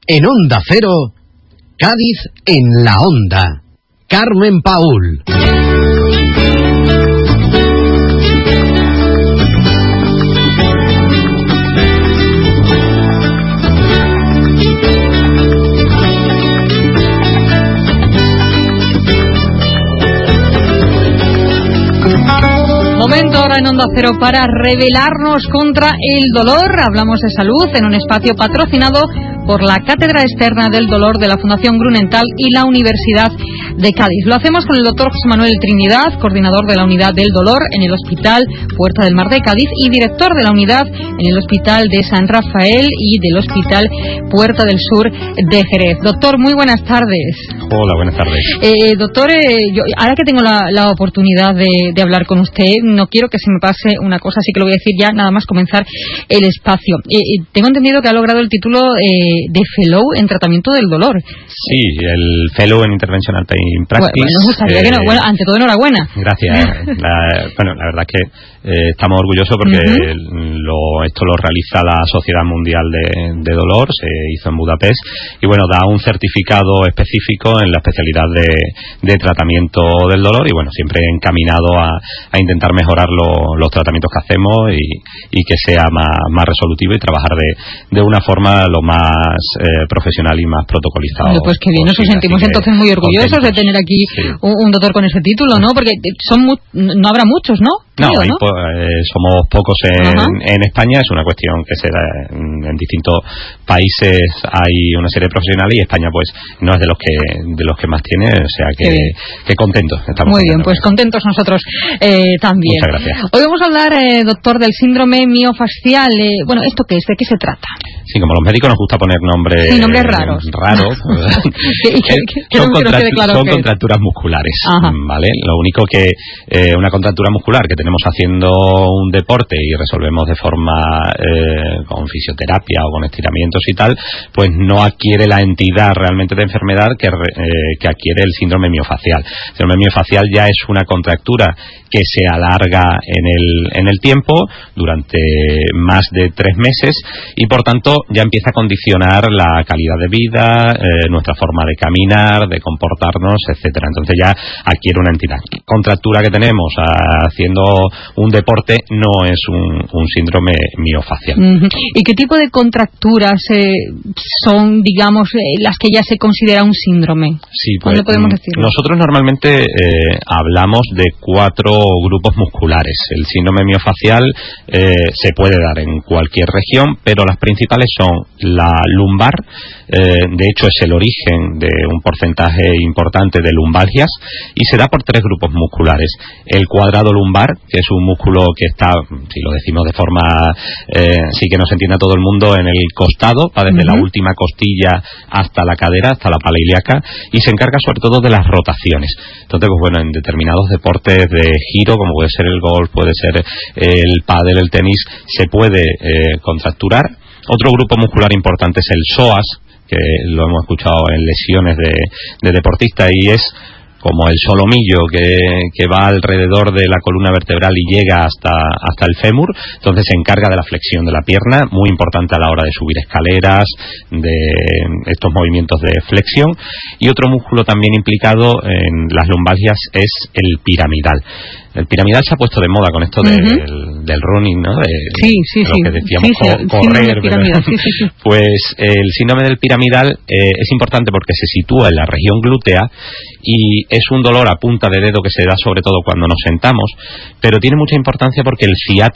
En Onda Cero, Cádiz en la Onda. Carmen Paúl. Momento ahora en Onda Cero para rebelarnos contra el dolor. Hablamos de salud en un espacio patrocinado por la Cátedra Externa del Dolor de la Fundación Grunenthal y la Universidad de Cádiz. Lo hacemos con el doctor José Manuel Trinidad, coordinador de la Unidad del Dolor en el Hospital Puerta del Mar de Cádiz y director de la unidad en el Hospital de San Rafael y del Hospital Puerta del Sur de Jerez. Doctor, muy buenas tardes. Hola, buenas tardes. Doctor, yo, ahora que tengo la oportunidad de hablar con usted, no quiero que se me pase una cosa, así que lo voy a decir ya nada más comenzar el espacio. Tengo entendido que ha logrado el título de Fellow en tratamiento del dolor. Sí, el Fellow en Interventional Pain Practice. Bueno, sabía que no. Bueno, ante todo, enhorabuena. Gracias. La verdad es que estamos orgullosos porque esto lo realiza la Sociedad Mundial de Dolor, se hizo en Budapest, y bueno, da un certificado específico en la especialidad de tratamiento del dolor, y bueno, siempre encaminado a intentar mejorar los tratamientos que hacemos y que sea más resolutivo y trabajar de una forma lo más profesional y más protocolizado. Bueno, pues que bien, nos sentimos entonces muy orgullosos de tener aquí un doctor con ese título, ¿no? Porque no habrá muchos, ¿no? No, somos pocos en España. Es una cuestión que se da en distintos países. Hay una serie de profesionales y España pues no es de los que más tiene, o sea que contentos estamos. Muy bien, pues contentos nosotros también. Muchas gracias. Hoy vamos a hablar, doctor, del síndrome miofascial. Bueno, ¿esto qué es? ¿De qué se trata? Sí, como a los médicos nos gusta poner nombres raros. Son contracturas musculares. Ajá. ¿Vale? Lo único que una contractura muscular que tenemos haciendo un deporte y resolvemos de forma con fisioterapia o con estiramientos y tal, pues no adquiere la entidad realmente de enfermedad que adquiere el síndrome miofacial. El síndrome miofacial ya es una contractura que se alarga en el tiempo durante más de 3 meses y por tanto ya empieza a condicionar la calidad de vida, nuestra forma de caminar, de comportarnos, etcétera. Entonces ya adquiere una entidad. Contractura que tenemos haciendo un deporte no es un síndrome miofacial. ¿Y qué tipo de contracturas son, digamos, las que ya se considera un síndrome? Sí, pues ¿Dónde podemos decirlo? Nosotros normalmente hablamos de 4 grupos musculares. El síndrome miofacial se puede dar en cualquier región, pero las principales son la lumbar, de hecho es el origen de un porcentaje importante de lumbalgias y se da por 3 grupos musculares. El cuadrado lumbar, que es un músculo que está, si lo decimos de forma sí que nos entienda todo el mundo, en el costado, va desde la última costilla hasta la cadera, hasta la pala ilíaca, y se encarga sobre todo de las rotaciones. Entonces, pues bueno, en determinados deportes de giro, como puede ser el golf, puede ser el pádel, el tenis, se puede contracturar. Otro grupo muscular importante es el psoas, que lo hemos escuchado en lesiones de deportistas, y es como el solomillo que va alrededor de la columna vertebral y llega hasta el fémur. Entonces se encarga de la flexión de la pierna, muy importante a la hora de subir escaleras, de estos movimientos de flexión. Y otro músculo también implicado en las lumbalgias es el piramidal. El piramidal se ha puesto de moda con esto del running, ¿no? Lo que decíamos, correr. Pues el síndrome del piramidal es importante porque se sitúa en la región glútea y es un dolor a punta de dedo que se da sobre todo cuando nos sentamos, pero tiene mucha importancia porque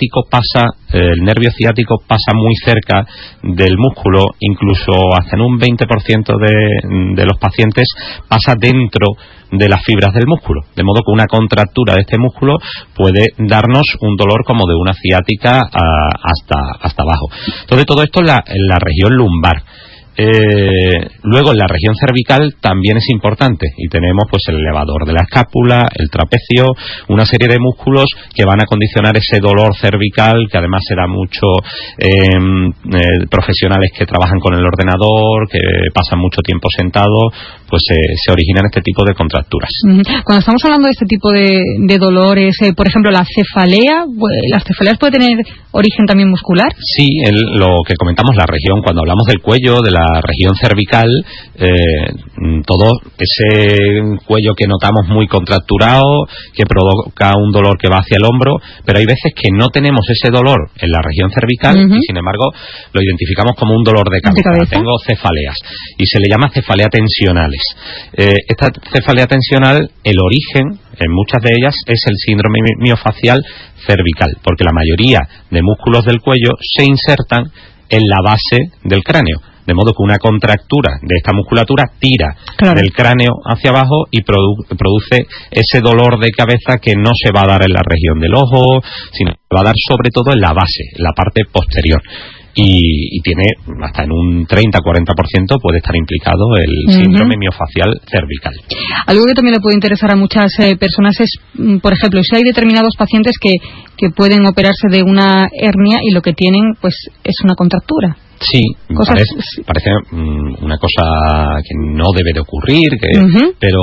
el nervio ciático pasa muy cerca del músculo, incluso hasta en un 20% de los pacientes pasa dentro de las fibras del músculo, de modo que una contractura de este músculo puede darnos un dolor como de una ciática hasta abajo. Entonces todo esto en la región lumbar. Luego en la región cervical también es importante y tenemos pues el elevador de la escápula, el trapecio, una serie de músculos que van a condicionar ese dolor cervical, que además se da mucho profesionales que trabajan con el ordenador, que pasan mucho tiempo sentados, pues se originan este tipo de contracturas. Cuando estamos hablando de este tipo de dolores, por ejemplo, la cefalea, ¿las cefaleas pueden tener origen también muscular? Sí, lo que comentamos, la región, cuando hablamos del cuello, de la región cervical, todo ese cuello que notamos muy contracturado, que provoca un dolor que va hacia el hombro, pero hay veces que no tenemos ese dolor en la región cervical y sin embargo lo identificamos como un dolor de cabeza. Tengo cefaleas y se le llama cefalea tensionales. Esta cefalea tensional, el origen en muchas de ellas es el síndrome miofacial cervical, porque la mayoría de músculos del cuello se insertan en la base del cráneo, de modo que una contractura de esta musculatura tira del cráneo hacia abajo y produce ese dolor de cabeza que no se va a dar en la región del ojo, sino que va a dar sobre todo en la base, en la parte posterior. Y tiene hasta en un 30-40% puede estar implicado el síndrome miofacial cervical. Algo que también le puede interesar a muchas personas es, por ejemplo, si hay determinados pacientes que pueden operarse de una hernia y lo que tienen pues es una contractura. Sí, parece una cosa que no debe de ocurrir, pero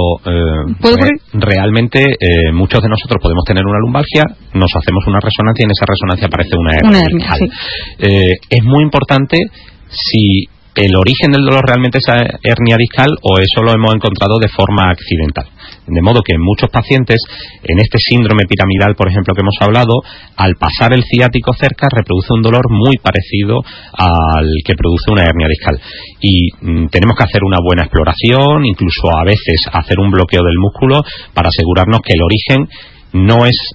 realmente muchos de nosotros podemos tener una lumbalgia, nos hacemos una resonancia y en esa resonancia aparece una hernia. Sí. Es muy importante si el origen del dolor realmente es hernia discal o eso lo hemos encontrado de forma accidental. De modo que en muchos pacientes, en este síndrome piramidal, por ejemplo, que hemos hablado, al pasar el ciático cerca, reproduce un dolor muy parecido al que produce una hernia discal. Y tenemos que hacer una buena exploración, incluso a veces hacer un bloqueo del músculo para asegurarnos que el origen no es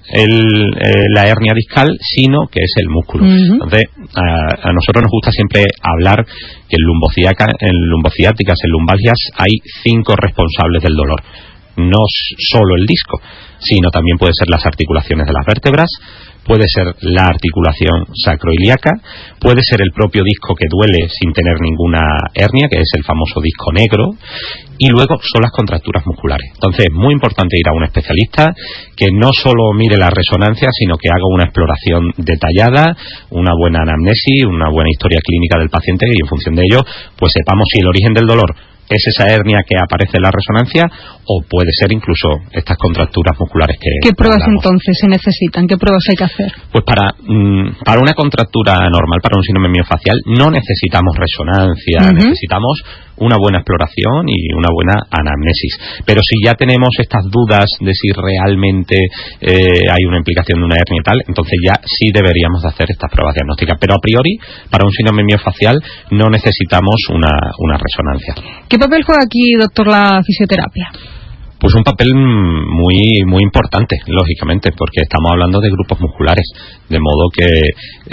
la hernia discal, sino que es el músculo. Entonces, a nosotros nos gusta siempre hablar que en lumbociáticas, en lumbalgias, hay 5 responsables del dolor. No solo el disco, sino también puede ser las articulaciones de las vértebras, puede ser la articulación sacroiliaca, puede ser el propio disco que duele sin tener ninguna hernia, que es el famoso disco negro, y luego son las contracturas musculares. Entonces es muy importante ir a un especialista que no solo mire la resonancia, sino que haga una exploración detallada, una buena anamnesis, una buena historia clínica del paciente y en función de ello pues sepamos si el origen del dolor es esa hernia que aparece en la resonancia o puede ser incluso estas contracturas musculares que ¿Qué pruebas entonces se necesitan? ¿Qué pruebas hay que hacer? Pues para una contractura normal, para un síndrome miofacial, no necesitamos resonancia, necesitamos una buena exploración y una buena anamnesis. Pero si ya tenemos estas dudas de si realmente hay una implicación de una hernia y tal, entonces ya sí deberíamos de hacer estas pruebas diagnósticas. Pero a priori, para un síndrome miofacial no necesitamos una resonancia. ¿Qué papel juega aquí, doctor, la fisioterapia? Pues un papel muy muy importante, lógicamente, porque estamos hablando de grupos musculares, de modo que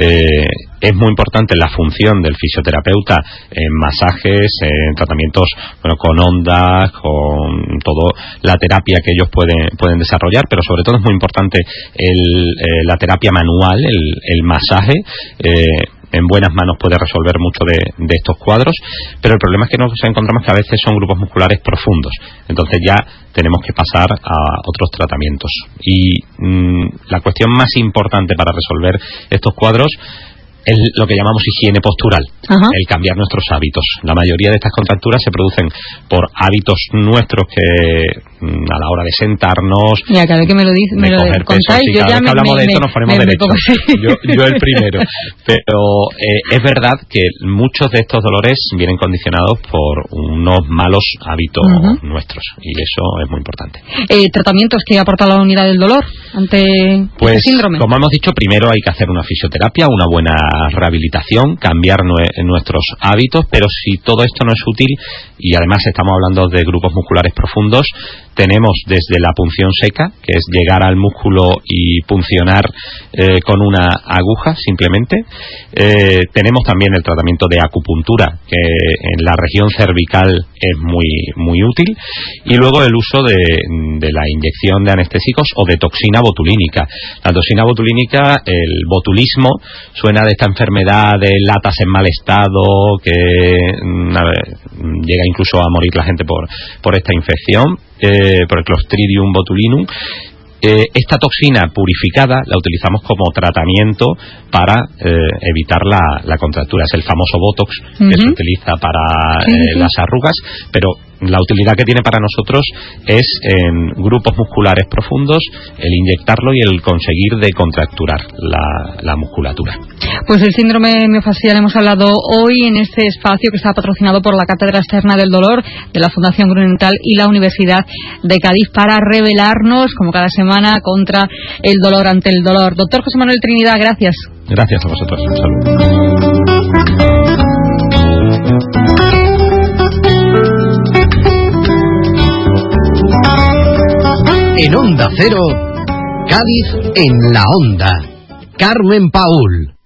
es muy importante la función del fisioterapeuta en masajes, en tratamientos con ondas, con toda la terapia que ellos pueden desarrollar, pero sobre todo es muy importante la terapia manual, el masaje. En buenas manos puede resolver mucho de estos cuadros, pero el problema es que nos encontramos que a veces son grupos musculares profundos, entonces ya tenemos que pasar a otros tratamientos. Y la cuestión más importante para resolver estos cuadros es lo que llamamos higiene postural, el cambiar nuestros hábitos. La mayoría de estas contracturas se producen por hábitos nuestros que a la hora de sentarnos, ya cada vez que me lo contáis, yo cada ya vez que hablamos de esto nos ponemos derechos. Yo el primero. Pero es verdad que muchos de estos dolores vienen condicionados por unos malos hábitos nuestros y eso es muy importante. ¿Tratamientos que aporta la unidad del dolor ante este síndrome? Como hemos dicho, primero hay que hacer una fisioterapia, una buena rehabilitación, cambiar nuestros hábitos, pero si todo esto no es útil y además estamos hablando de grupos musculares profundos, tenemos desde la punción seca, que es llegar al músculo y puncionar con una aguja simplemente. Tenemos también el tratamiento de acupuntura, que en la región cervical es muy muy útil, y luego el uso de la inyección de anestésicos o de toxina botulínica. La toxina botulínica, el botulismo, suena de esta enfermedad de latas en mal estado, que llega incluso a morir la gente por esta infección, por el Clostridium botulinum. Esta toxina purificada la utilizamos como tratamiento para evitar la contractura. Es el famoso Botox que se utiliza para las arrugas, pero La utilidad que tiene para nosotros es en grupos musculares profundos el inyectarlo y el conseguir decontracturar la musculatura. Pues el síndrome miofascial hemos hablado hoy en este espacio que está patrocinado por la Cátedra Externa del Dolor de la Fundación Grunenthal y la Universidad de Cádiz para rebelarnos, como cada semana, contra el dolor ante el dolor. Doctor José Manuel Trinidad, gracias. Gracias a vosotros. Salud. En Onda Cero, Cádiz en la Onda. Carmen Paul.